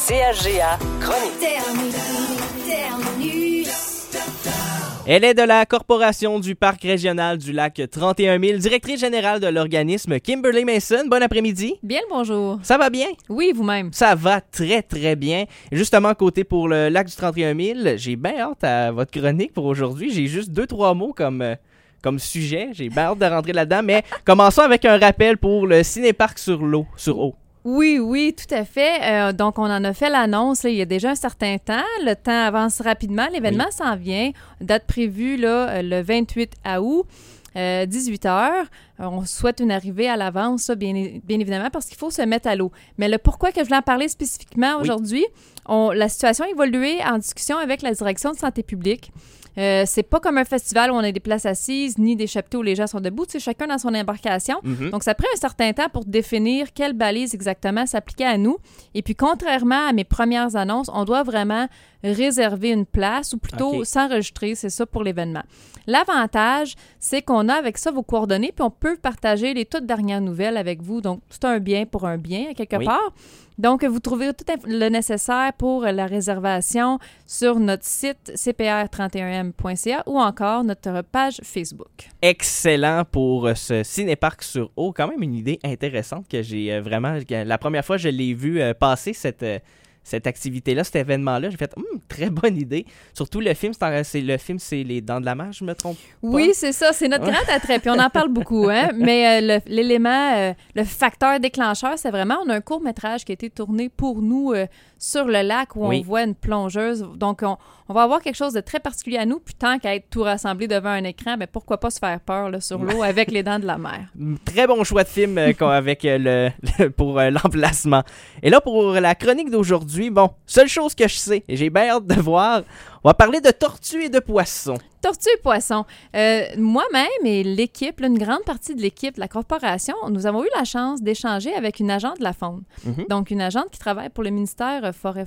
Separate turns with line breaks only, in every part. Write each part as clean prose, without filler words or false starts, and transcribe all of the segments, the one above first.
CHGA Chronique.
Terminus.
Elle est de la Corporation du Parc régional du lac 31 000, directrice générale de l'organisme Kimberly Mason. Bon après-midi.
Bien le bonjour.
Ça va bien?
Oui, vous-même.
Ça va très, très bien. Justement, côté pour le lac du 31 000, j'ai bien hâte à votre chronique pour aujourd'hui. J'ai juste 2-3 mots comme sujet. J'ai bien hâte de rentrer là-dedans, mais commençons avec un rappel pour le cinéparc sur eau.
Oui, tout à fait. Donc, on en a fait l'annonce là, il y a déjà un certain temps. Le temps avance rapidement. L'événement s'en vient. Date prévue là, le 28 août. 18h. On souhaite une arrivée à l'avance, ça, bien évidemment, parce qu'il faut se mettre à l'eau. Mais le pourquoi que je voulais en parler spécifiquement aujourd'hui, la situation a évolué en discussion avec la direction de santé publique. C'est pas comme un festival où on a des places assises ni des chapiteaux où les gens sont debout, tu sais, chacun dans son embarcation. Mm-hmm. Donc, ça prend un certain temps pour définir quelle balise exactement s'appliquait à nous. Et puis, contrairement à mes premières annonces, on doit vraiment réserver une place ou plutôt s'enregistrer, c'est ça pour l'événement. L'avantage, c'est qu'on a avec ça vos coordonnées puis on peut partager les toutes dernières nouvelles avec vous. Donc, c'est un bien pour un bien, quelque part. Donc, vous trouverez tout le nécessaire pour la réservation sur notre site cpr31m.ca ou encore notre page Facebook.
Excellent pour ce cinéparc sur eau. Quand même une idée intéressante que j'ai vraiment... La première fois que je l'ai vu passer cette activité-là, cet événement-là, j'ai fait très bonne idée. Surtout le film, c'est Les Dents de la Mer, je me trompe pas?
Oui, c'est ça, c'est notre grand attrait, puis on en parle beaucoup, hein? Mais l'élément, le facteur déclencheur, c'est vraiment, on a un court-métrage qui a été tourné pour nous sur le lac où on voit une plongeuse. Donc, on va avoir quelque chose de très particulier à nous, puis tant qu'à être tout rassemblé devant un écran, ben pourquoi pas se faire peur là, sur l'eau avec Les Dents de la Mer.
Très bon choix de film avec pour l'emplacement. Et là, pour la chronique d'aujourd'hui, seule chose que je sais, et j'ai bien hâte de voir, on va parler de tortues et de poissons.
Tortues et poissons. Moi-même et l'équipe, une grande partie de l'équipe de la corporation, nous avons eu la chance d'échanger avec une agente de la faune. Mm-hmm. Donc, une agente qui travaille pour le ministère Forêt,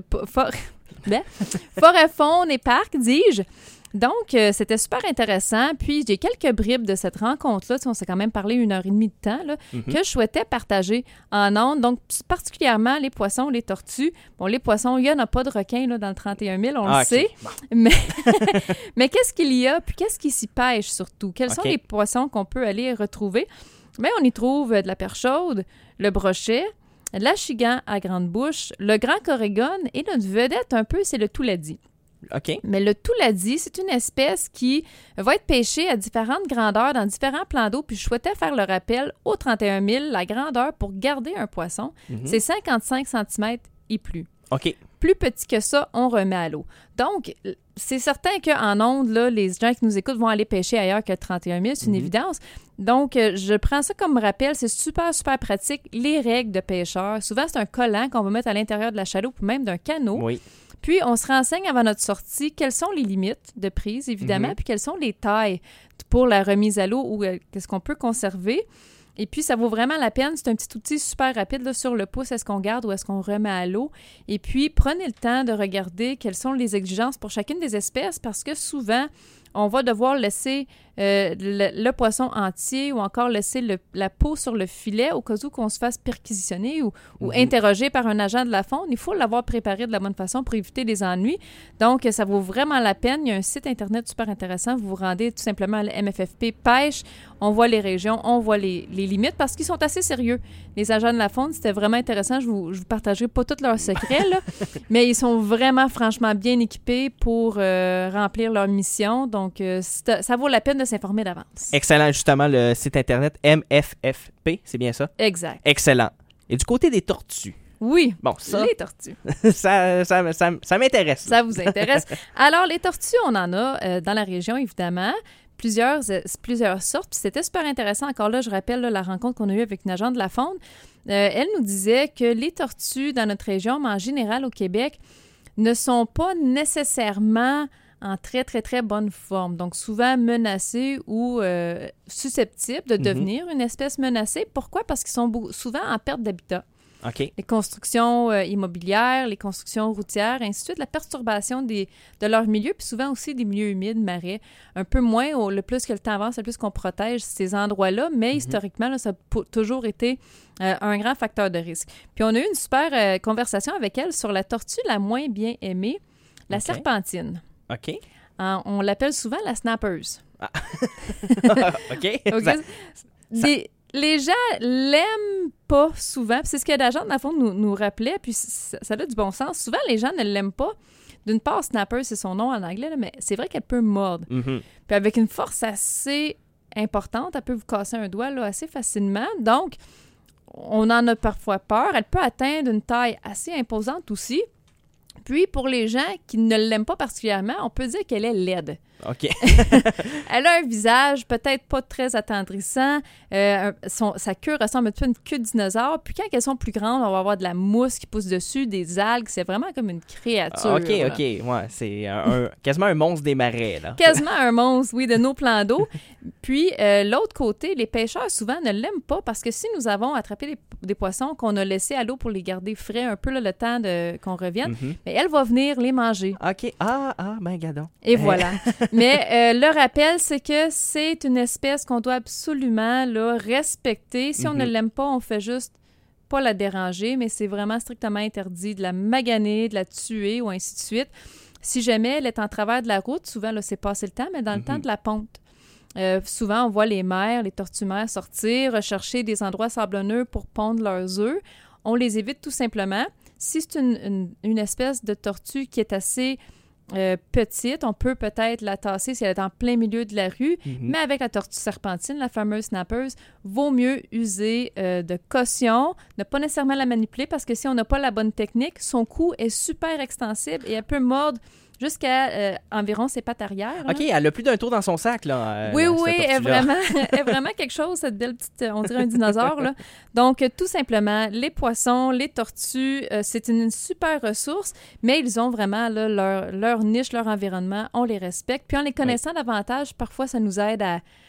Faune et Parc, dis-je. Donc, c'était super intéressant. Puis, j'ai quelques bribes de cette rencontre-là. On s'est quand même parlé 1h30 de temps, là, que je souhaitais partager en ondes. Donc, particulièrement les poissons, les tortues. Bon, les poissons, il n'y en a pas de requins là, dans le 31 000, on le sait. Bon. Mais qu'est-ce qu'il y a? Puis, qu'est-ce qui s'y pêche surtout? Quels sont les poissons qu'on peut aller retrouver? Bien, on y trouve de la perche chaude, le brochet, l'achigan à grande bouche, le grand corégone et notre vedette un peu, c'est le touladi.
OK.
Mais le touladi, c'est une espèce qui va être pêchée à différentes grandeurs dans différents plans d'eau. Puis je souhaitais faire le rappel au 31 000, la grandeur pour garder un poisson, c'est 55 cm et plus.
OK.
Plus petit que ça, on remet à l'eau. Donc, c'est certain qu'en ondes, là, les gens qui nous écoutent vont aller pêcher ailleurs que le 31 000, c'est une évidence. Donc, je prends ça comme rappel. C'est super, super pratique. Les règles de pêcheur, souvent, c'est un collant qu'on va mettre à l'intérieur de la chaloupe ou même d'un canot.
Oui.
Puis, on se renseigne avant notre sortie quelles sont les limites de prise, évidemment, puis quelles sont les tailles pour la remise à l'eau ou qu'est-ce qu'on peut conserver. Et puis, ça vaut vraiment la peine. C'est un petit outil super rapide là, sur le pouce. Est-ce qu'on garde ou est-ce qu'on remet à l'eau? Et puis, prenez le temps de regarder quelles sont les exigences pour chacune des espèces parce que souvent, on va devoir laisser le poisson entier ou encore laisser la peau sur le filet au cas où qu'on se fasse perquisitionner ou interroger par un agent de la faune. Il faut l'avoir préparé de la bonne façon pour éviter les ennuis. Donc, ça vaut vraiment la peine. Il y a un site Internet super intéressant. Vous vous rendez tout simplement à la MFFP Pêche. On voit les régions, on voit les limites parce qu'ils sont assez sérieux. Les agents de la faune, c'était vraiment intéressant. Je vous partagerai pas tous leurs secrets, là, mais ils sont vraiment, franchement, bien équipés pour remplir leur mission. Donc, ça vaut la peine de s'informer d'avance.
Excellent. Justement, le site Internet MFFP, c'est bien ça?
Exact.
Excellent. Et du côté des tortues?
Oui,
les
tortues.
ça m'intéresse.
Ça vous intéresse? Alors, les tortues, on en a dans la région, évidemment. Plusieurs sortes. Puis c'était super intéressant. Encore là, je rappelle la rencontre qu'on a eue avec une agente de la faune. Elle nous disait que les tortues dans notre région, mais en général au Québec, ne sont pas nécessairement en très, très, très bonne forme. Donc, souvent menacées ou susceptibles de devenir une espèce menacée. Pourquoi? Parce qu'ils sont souvent en perte d'habitat.
OK.
Les constructions immobilières, les constructions routières, ainsi de suite, la perturbation de leur milieu, puis souvent aussi des milieux humides, marais, un peu moins, le plus que le temps avance, le plus qu'on protège ces endroits-là, mais historiquement, là, ça a toujours été un grand facteur de risque. Puis on a eu une super conversation avec elle sur la tortue la moins bien aimée, la serpentine.
OK.
On l'appelle souvent la snappers.
Ah. OK.
Okay. Les gens l'aiment pas souvent. Puis c'est ce que l'agent, dans le fond, nous rappelait. Puis ça a du bon sens. Souvent, les gens ne l'aiment pas. D'une part, snapper, c'est son nom en anglais, là, mais c'est vrai qu'elle peut mordre.
Mm-hmm.
Puis avec une force assez importante, elle peut vous casser un doigt là, assez facilement. Donc, on en a parfois peur. Elle peut atteindre une taille assez imposante aussi. Puis, pour les gens qui ne l'aiment pas particulièrement, on peut dire qu'elle est laide.
OK.
Elle a un visage peut-être pas très attendrissant. Sa queue ressemble un peu à une queue de dinosaure. Puis quand elles sont plus grandes, on va avoir de la mousse qui pousse dessus, des algues. C'est vraiment comme une créature.
OK. Ouais, c'est quasiment un monstre des marais, là.
Quasiment un monstre, oui, de nos plans d'eau. Puis, l'autre côté, les pêcheurs, souvent, ne l'aiment pas parce que si nous avons attrapé des poissons qu'on a laissés à l'eau pour les garder frais un peu là, le temps qu'on revienne, mais elle va venir les manger.
OK. Ben, gadon.
Et voilà. Mais le rappel, c'est que c'est une espèce qu'on doit absolument là, respecter. Si on ne l'aime pas, on fait juste pas la déranger, mais c'est vraiment strictement interdit de la maganer, de la tuer ou ainsi de suite. Si jamais elle est en travers de la route, souvent, là, c'est passé le temps, mais dans le temps de la ponte. Souvent, on voit les mères, les tortues mères sortir, rechercher des endroits sablonneux pour pondre leurs œufs. On les évite tout simplement. Si c'est une espèce de tortue qui est assez petite, on peut peut-être la tasser si elle est en plein milieu de la rue, mais avec la tortue serpentine, la fameuse snappers, vaut mieux user de caution, ne pas nécessairement la manipuler parce que si on n'a pas la bonne technique, son cou est super extensible et elle peut mordre jusqu'à environ ses pattes arrière.
OK, elle a plus d'un tour dans son sac, là.
Oui, elle est vraiment quelque chose, cette belle petite, on dirait un dinosaure, là. Donc, tout simplement, les poissons, les tortues, c'est une super ressource, mais ils ont vraiment là, leur niche, leur environnement, on les respecte. Puis en les connaissant davantage, parfois, ça nous aide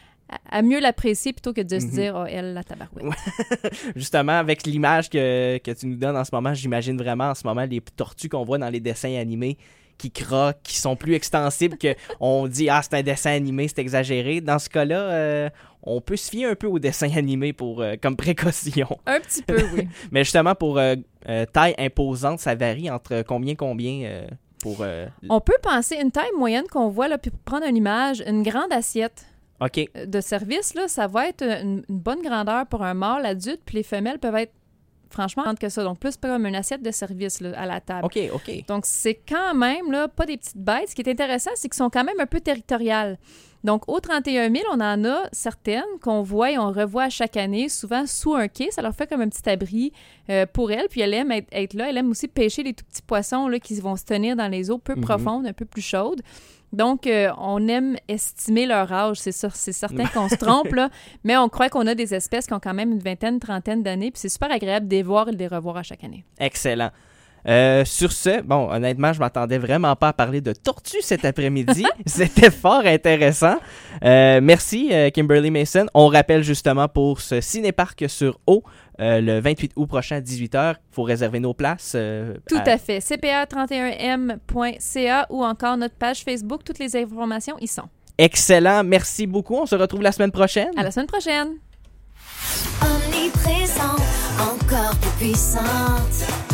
à mieux l'apprécier plutôt que de se dire « Oh, elle, la tabarouette. »
Justement, avec l'image que tu nous donnes en ce moment, j'imagine vraiment en ce moment les tortues qu'on voit dans les dessins animés qui croquent, qui sont plus extensibles, qu'on dit « Ah, c'est un dessin animé, c'est exagéré ». Dans ce cas-là, on peut se fier un peu au dessin animé comme précaution.
Un petit peu, oui.
Mais justement, pour taille imposante, ça varie entre combien pour...
On peut penser une taille moyenne qu'on voit, là, puis pour prendre une image, une grande assiette de service, là, ça va être une bonne grandeur pour un mâle adulte, puis les femelles peuvent être franchement grandes que ça. Donc, plus comme une assiette de service là, à la table.
OK.
Donc, c'est quand même là, pas des petites bêtes. Ce qui est intéressant, c'est qu'ils sont quand même un peu territoriales. Donc, au 31 000, on en a certaines qu'on voit et on revoit à chaque année, souvent sous un quai. Ça leur fait comme un petit abri pour elles. Puis, elle aime être là. Elle aime aussi pêcher les tout petits poissons là, qui vont se tenir dans les eaux peu profondes, un peu plus chaudes. Donc, on aime estimer leur âge. C'est certain qu'on se trompe, là, mais on croit qu'on a des espèces qui ont quand même une vingtaine, trentaine d'années. Puis, c'est super agréable de les voir et de les revoir à chaque année.
Excellent. Sur ce, bon, honnêtement, je m'attendais vraiment pas à parler de tortues cet après-midi. C'était fort intéressant. Merci, Kimberly Mason. On rappelle justement pour ce cinéparc sur eau, le 28 août prochain à 18h. Il faut réserver nos places.
Tout à fait. cpa31m.ca ou encore notre page Facebook. Toutes les informations y sont.
Excellent. Merci beaucoup. On se retrouve la semaine prochaine.
À la semaine prochaine.
Omniprésente, encore plus puissante.